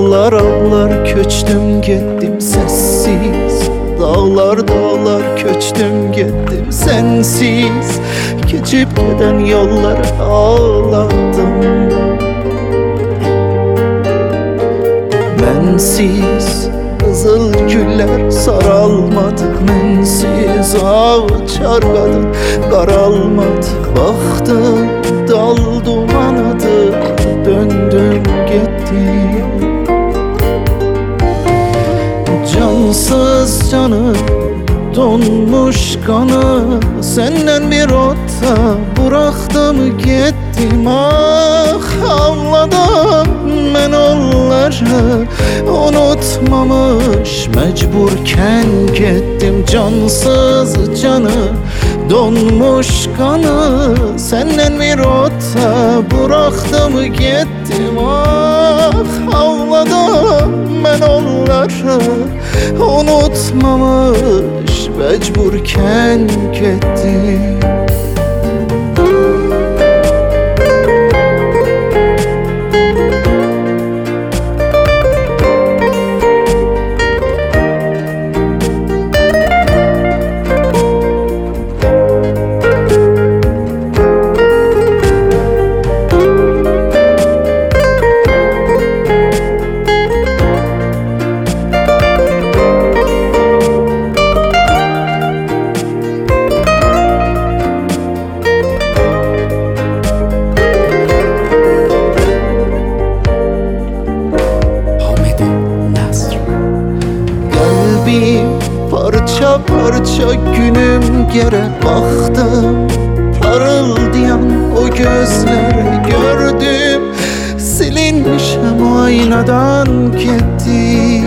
Ağlar ağlar köçtüm gittim sessiz. Dağlar dağlar köçtüm gittim sensiz. Geçip giden yolları ağladım. Mensiz kızıl güller saralmadı, mensiz ağaç argadı qaralmadı. Baktım dal dumanadı, döndüm gittim. Cansız canı, donmuş kanı, senden bir otta bıraktım gittim. Ah ağladım ben onları, unutmamış mecburken gittim. Cansız canı, donmuş kanı, senden bir otta bıraktım gittim. Ah ağladım ben onları, unutmamış mecburken gittim. Parça parça günüm gere baktım, parıldayan o gözlere gördüm. Silinmişim aynadan gitti.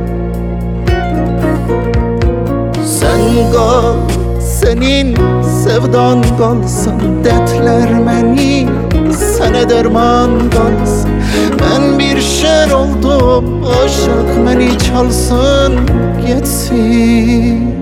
Sen kal, senin sevdan kalsın, dertler meni sana derman kalsın. Ben bir şer oldum, aşık beni çalsın gitsin.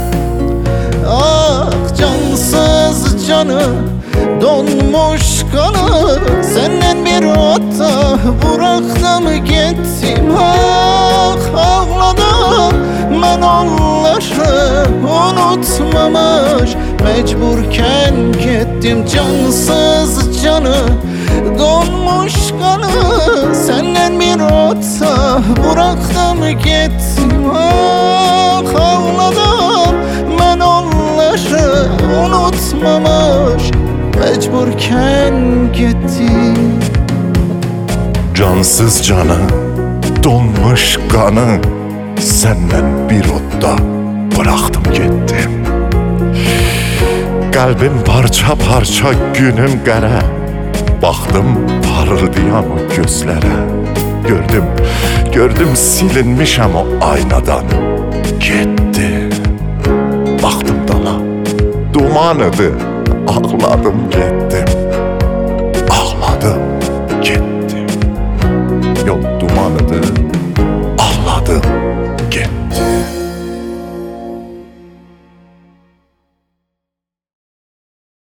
Ah cansız canı, donmuş kanı, senden bir otta bıraktım gittim. Ah ağladım ben onları, unutmamış mecburken gittim. Cansız canı, donmuş kanı, senden bir otta bıraktım gittim. Ah ağladım ben onları, unutmamış mecburken gittim. Cansız canı, donmuş kanı, senden bir otta bıraktım gittim. Kalbim parça parça günüm qara, baktım parıldayan o gözlere. Gördüm silinmişem o aynadan gitti. Baktım dala, dumanıdı, ağladım gitti.